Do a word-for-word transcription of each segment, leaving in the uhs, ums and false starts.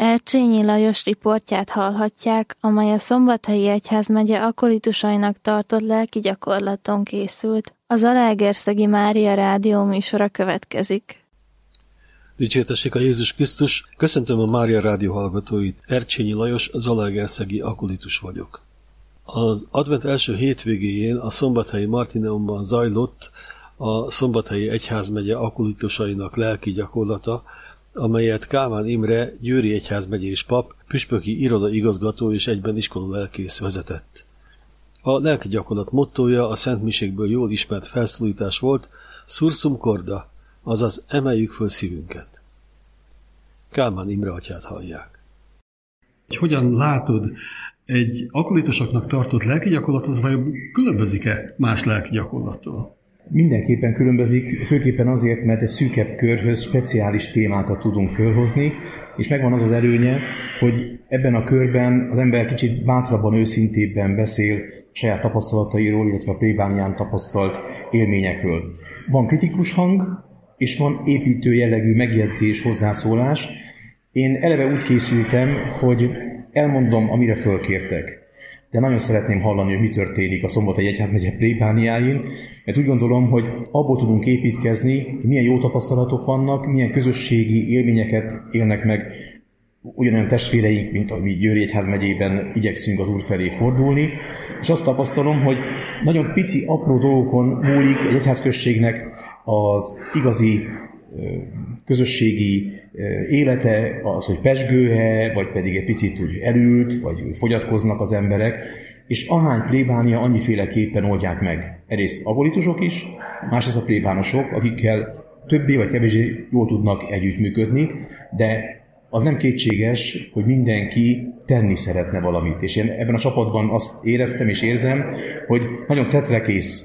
Ercsényi Lajos riportját hallhatják, amely a Szombathelyi Egyházmegye akolitusainak tartott lelki gyakorlaton készült. A Zalaegerszegi Mária Rádió műsora következik. Dicsértessék a Jézus Krisztus! Köszöntöm a Mária Rádió hallgatóit. Ercsényi Lajos, Zalaegerszegi akolitus vagyok. Az advent első hétvégéjén a Szombathelyi Martineumban zajlott a Szombathelyi Egyházmegye akolitusainak lelki gyakorlata, amelyet Kálmán Imre, győri egyházmegyés pap, püspöki irodaigazgató és egyben iskolalelkész vezetett. A lelki gyakorlat mottója a szentmisékből jól ismert felszólítás volt, Sursum corda, azaz emeljük föl szívünket. Kálmán Imre atyát hallják. Hogyan látod, egy akolitusoknak tartott lelki gyakorlat az vajon különbözik-e más lelki gyakorlattól? Mindenképpen különbözik, főképpen azért, mert egy szűkebb körhöz speciális témákat tudunk fölhozni, és megvan az az előnye, hogy ebben a körben az ember kicsit bátrabban, őszintébben beszél saját tapasztalatairól, illetve a plébánián tapasztalt élményekről. Van kritikus hang, és van építő jellegű megjegyzés, hozzászólás. Én eleve úgy készültem, hogy elmondom, amire fölkértek. De nagyon szeretném hallani, hogy mi történik a Szombathelyi Egyházmegye plébániáin, mert úgy gondolom, hogy abból tudunk építkezni, milyen jó tapasztalatok vannak, milyen közösségi élményeket élnek meg ugyanolyan testvéreink, mint a mi Győri Egyházmegyében igyekszünk az Úr felé fordulni, és azt tapasztalom, hogy nagyon pici, apró dolgokon múlik egy egyházközségnek az igazi közösségi élete, az, hogy pezsgő-e, vagy pedig egy picit úgy elült, vagy fogyatkoznak az emberek, és ahány plébánia annyiféleképpen oldják meg. Egyrészt abolitusok is, másrészt a plébánosok, akikkel többé vagy kevésbé jól tudnak együttműködni, de az nem kétséges, hogy mindenki tenni szeretne valamit. És én ebben a csapatban azt éreztem és érzem, hogy nagyon tetrekész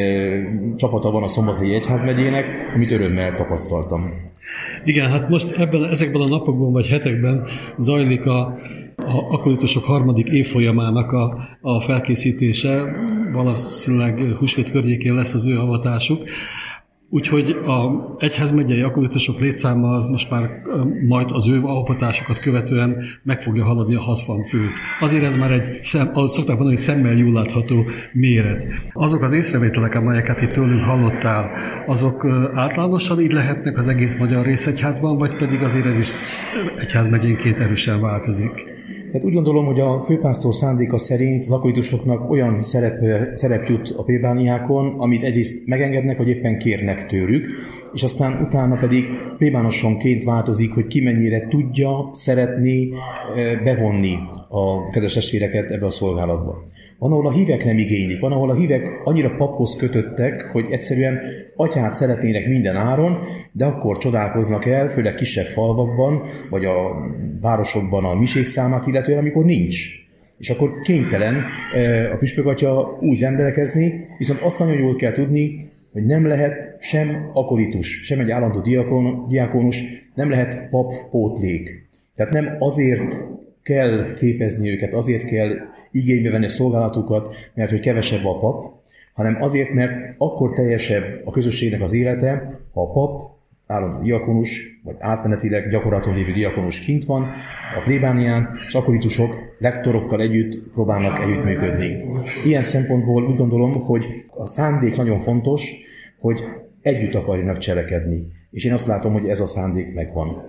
csapata van a Szombathelyi Egyházmegyének, amit örömmel tapasztaltam. Igen, hát most ebben, ezekben a napokban vagy hetekben zajlik a, a akolitusok harmadik évfolyamának a, a felkészítése. Valószínűleg húsvét környékén lesz az ő avatásuk. Úgyhogy az egyházmegyei akolitusok létszáma az most már majd az ő avatásokat követően meg fogja haladni a hatvan főt. Azért ez már egy, szem, ahogy szokták mondani, szemmel jól látható méret. Azok az észrevételek, amelyeket itt tőlünk hallottál, azok általánosan így lehetnek az egész magyar részegyházban, vagy pedig azért ez is egyházmegyénként erősen változik? Hát úgy gondolom, hogy a főpásztor szándéka szerint az akolitusoknak olyan szerep, szerep jut a plébániákon, amit egyrészt megengednek, vagy éppen kérnek tőlük, és aztán utána pedig plébánosonként változik, hogy ki mennyire tudja, szeretné bevonni a kedves testvéreket ebbe a szolgálatba. Van, ahol a hívek nem igénylik, van, ahol a hívek annyira paphoz kötöttek, hogy egyszerűen atyát szeretnének minden áron, de akkor csodálkoznak el, főleg kisebb falvakban, vagy a városokban a misék számát illetően, amikor nincs. És akkor kénytelen a püspökatya úgy rendelkezni, viszont azt nagyon jól kell tudni, hogy nem lehet sem akolitus, sem egy állandó diakon, diákonus, nem lehet pap pótlék. Tehát nem azért kell képezni őket, azért kell igénybe venni a szolgálatukat, mert hogy kevesebb a pap, hanem azért, mert akkor teljesebb a közösségnek az élete, ha a pap, állandó diakonus, vagy átmenetileg gyakorlaton lévő diakonus kint van a plébánián, és akolitusok lektorokkal együtt próbálnak együttműködni. Ilyen szempontból úgy gondolom, hogy a szándék nagyon fontos, hogy együtt akarjanak cselekedni. És én azt látom, hogy ez a szándék megvan.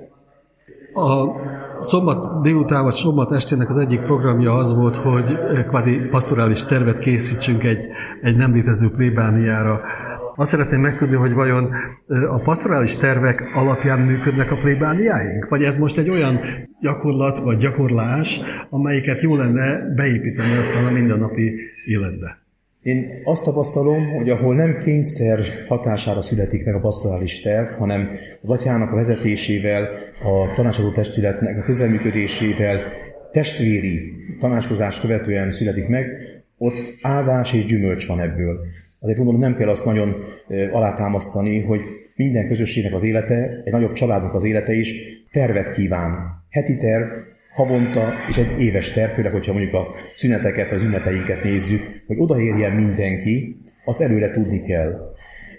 A szombat délután vagy szombat estének az egyik programja az volt, hogy kvázi pastorális tervet készítsünk egy, egy nem létező plébániára. Azt szeretném megtudni, hogy vajon a pastorális tervek alapján működnek a plébániáink? Vagy ez most egy olyan gyakorlat vagy gyakorlás, amelyiket jó lenne beépíteni aztán a mindennapi életbe? Én azt tapasztalom, hogy ahol nem kényszer hatására születik meg a pastorális terv, hanem az atyának a vezetésével, a tanácsadó testületnek a közelműködésével, testvéri tanácskozást követően születik meg, ott áldás és gyümölcs van ebből. Azért gondolom, nem kell azt nagyon alátámasztani, hogy minden közösségnek az élete, egy nagyobb családnak az élete is tervet kíván. Heti terv, havonta és egy éves terv, főleg, hogyha mondjuk a szüneteket vagy az ünnepeinket nézzük, hogy odaérjen mindenki, azt előre tudni kell.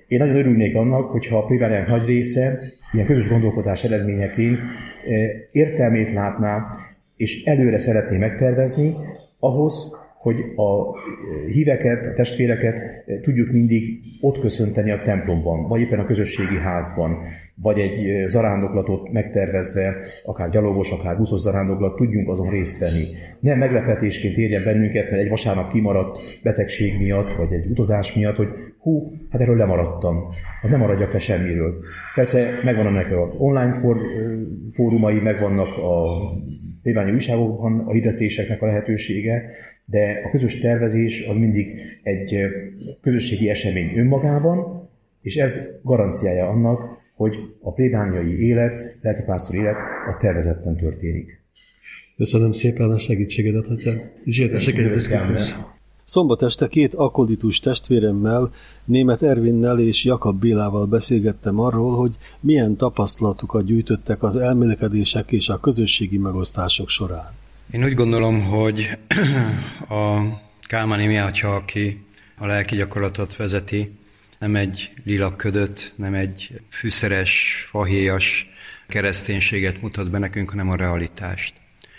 Én nagyon örülnék annak, hogyha a plébániák nagy része ilyen közös gondolkodás eredményeként értelmét látná, és előre szeretné megtervezni ahhoz, hogy a híveket, a testvéreket tudjuk mindig ott köszönteni a templomban, vagy éppen a közösségi házban, vagy egy zarándoklatot megtervezve, akár gyalogos, akár buszos zarándoklat, tudjunk azon részt venni. Nem meglepetésként érjen bennünket, mert egy vasárnap kimaradt betegség miatt, vagy egy utazás miatt, hogy hú, hát erről lemaradtam. Hát nem maradjak le semmiről. Persze megvan ennek az online for, fórumai, megvannak a plébániai újságokban a hirdetéseknek a lehetősége, de a közös tervezés az mindig egy közösségi esemény önmagában, és ez garanciája annak, hogy a plébániai élet, lelkipásztori élet a tervezetten történik. Köszönöm szépen a segítségedet, atyám. Dicsértesek Jézus Krisztus. Szombat este két akolitus testvéremmel, Németh Ervinnel és Jakab Bélával beszélgettem arról, hogy milyen tapasztalatokat gyűjtöttek az elmélekedések és a közösségi megosztások során. Én úgy gondolom, hogy a Kálmán Imi atya, aki a lelki gyakorlatot vezeti, nem egy lila ködöt, nem egy fűszeres, fahéjas kereszténységet mutat be nekünk, hanem a realitást.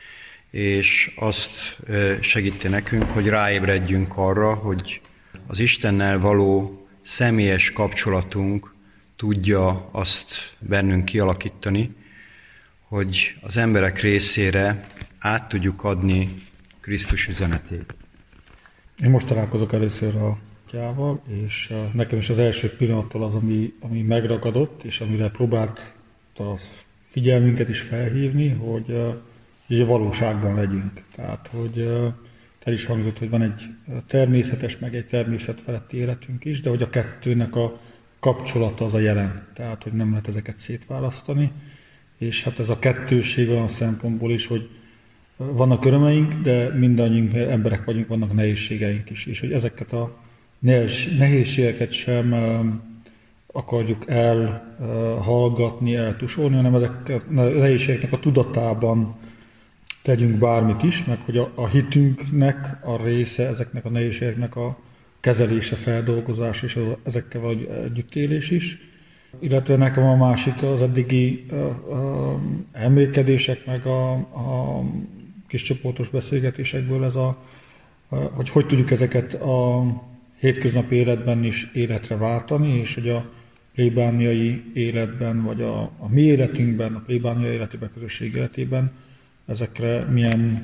És azt segíti nekünk, hogy ráébredjünk arra, hogy az Istennel való személyes kapcsolatunk tudja azt bennünk kialakítani, hogy az emberek részére át tudjuk adni Krisztus üzenetét. Én most találkozok először a atyával, és nekem is az első pillanattal az, ami, ami megragadott, és amire próbált a figyelmünket is felhívni, hogy így a valóságban legyünk. Tehát, hogy el is hangzott, hogy van egy természetes, meg egy természet feletti életünk is, de hogy a kettőnek a kapcsolata az a jelen. Tehát, hogy nem lehet ezeket szétválasztani. És hát ez a kettőség olyan szempontból is, hogy vannak örömeink, de mindannyiunk emberek vagyunk, vannak nehézségeink is. És hogy ezeket a nehézségeket sem akarjuk elhallgatni, eltusolni, hanem ezek a nehézségeknek a tudatában tegyünk bármit is, meg hogy a, a hitünknek a része, ezeknek a nehézségeknek a kezelése, feldolgozása és az, ezekkel valahogy együttélés is. Illetve nekem a másik az eddigi a, a emlékedések, meg a, a kis csoportos beszélgetésekből ez a, a, hogy hogy tudjuk ezeket a hétköznapi életben is életre váltani, és hogy a plébániai életben, vagy a, a mi életünkben, a plébániai életében, a közösség életében ezekre milyen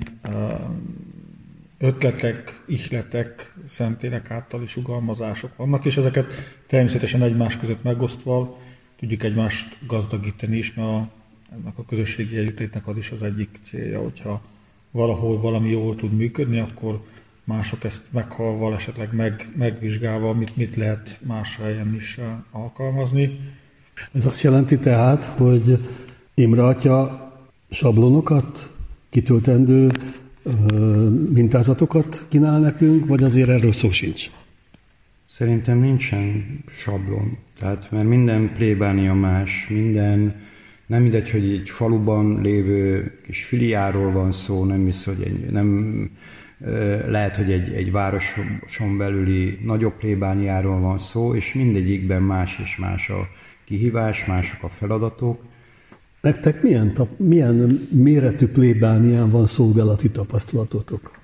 ötletek, ihletek, szentélek általi sugalmazások vannak, és ezeket természetesen egymás között megosztva tudjuk egymást gazdagítani is, mert a, ennek a közösségi együttlétnek az is az egyik célja, hogyha valahol valami jól tud működni, akkor mások ezt meghalva, esetleg meg, megvizsgálva, mit, mit lehet más helyen is alkalmazni. Ez azt jelenti tehát, hogy Imre atya sablonokat, kitöltendő mintázatokat kínál nekünk, vagy azért erről szó sincs? Szerintem nincsen sablon. Tehát, mert minden plébánia más, minden, nem mindegy, hogy egy faluban lévő kis filiáról van szó, nem hisz, hogy egy, nem lehet, hogy egy, egy városon belüli nagyobb plébániáról van szó, és mindegyikben más és más a kihívás, mások a feladatok. Nektek milyen, tap, milyen méretű plébánián van szolgálati tapasztalatotok?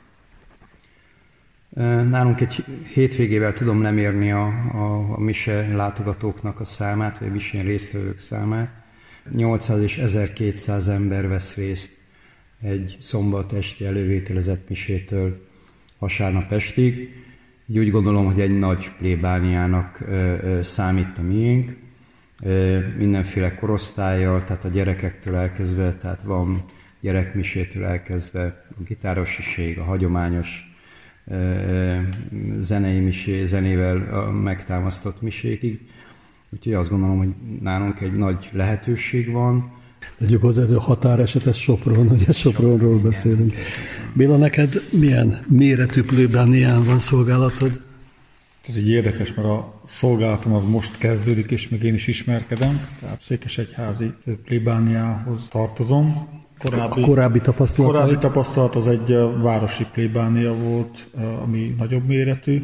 Nálunk egy hétvégével tudom lemérni a, a, a mise látogatóknak a számát, vagy a misén résztvevők számát. nyolcszáz és ezerkétszáz ember vesz részt egy szombat esti elővételezett misétől vasárnap estig. Így úgy gondolom, hogy egy nagy plébániának számít a miénk. Mindenféle korosztállyal, tehát a gyerekektől elkezdve, tehát van gyerekmisétől elkezdve a gitárosiség, a hagyományos zenei misé, zenével megtámasztott misékig. Úgyhogy azt gondolom, hogy nálunk egy nagy lehetőség van. Tegyük hozzá, ez a határesetes Sopron, ugye Sopronról beszélünk. Béla, neked milyen méretű plébánián van szolgálatod? Ez így érdekes, mert a szolgálatom az most kezdődik, és még én is ismerkedem. Tehát székesegyházi plébániához tartozom. Korábbi, korábbi tapasztalat? Korábbi tapasztalat az egy városi plébánia volt, ami nagyobb méretű.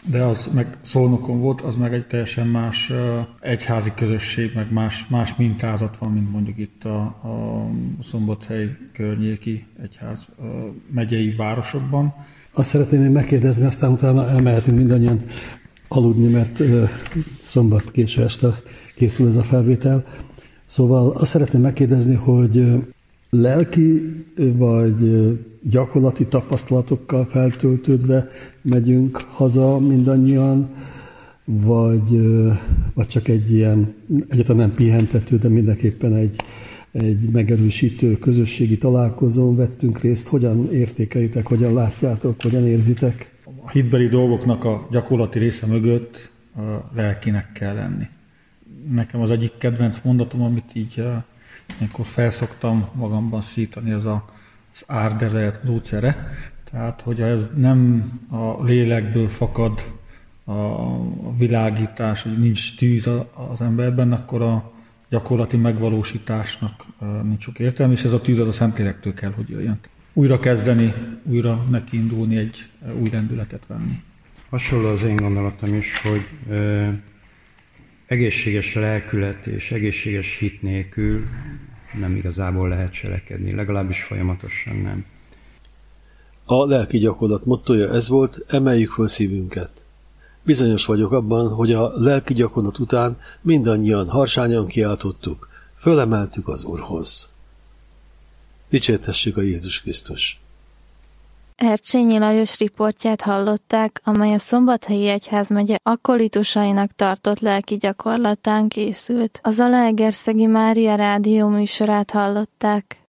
de az meg Szolnokon volt, az meg egy teljesen más egyházi közösség, meg más, más mintázat van, mint mondjuk itt a, a Szombathely környéki egyház megyei városokban. Azt szeretném még megkérdezni, aztán utána elmehetünk mindannyian aludni, mert szombat késő este készül ez a felvétel. Szóval azt szeretném megkérdezni, hogy lelki vagy gyakorlati tapasztalatokkal feltöltődve megyünk haza mindannyian, vagy, vagy csak egy ilyen, egyáltalán nem pihentető, de mindenképpen egy, egy megerősítő közösségi találkozón vettünk részt. Hogyan értékelitek, hogyan látjátok, hogyan érzitek? A hitbeli dolgoknak a gyakorlati része mögött a lelkinek kell lenni. Nekem az egyik kedvenc mondatom, amit így ilyenkor felszoktam magamban szítani, az a, az árdele lócere. Tehát, hogyha ez nem a lélekből fakad a, a világítás, hogy nincs tűz az emberben, akkor a gyakorlati megvalósításnak nincs sok értelme, és ez a tűz az a Szentlélektől kell, hogy jöjjön. Újra kezdeni, újra nekiindulni, egy új rendületet venni. Hasonló az én gondolatom is, hogy ö, egészséges lelkület és egészséges hit nélkül nem igazából lehet cselekedni, legalábbis folyamatosan nem. A lelki gyakorlat mottoja ez volt, emeljük föl szívünket. Bizonyos vagyok abban, hogy a lelki gyakorlat után mindannyian harsányan kiáltottuk, fölemeltük az Úrhoz. Dicsértessük a Jézus Krisztus! Ercsényi Lajos riportját hallották, amely a Szombathelyi Egyházmegye akolitusainak tartott lelki gyakorlatán készült. A Zalaegerszegi Mária Rádió műsorát hallották.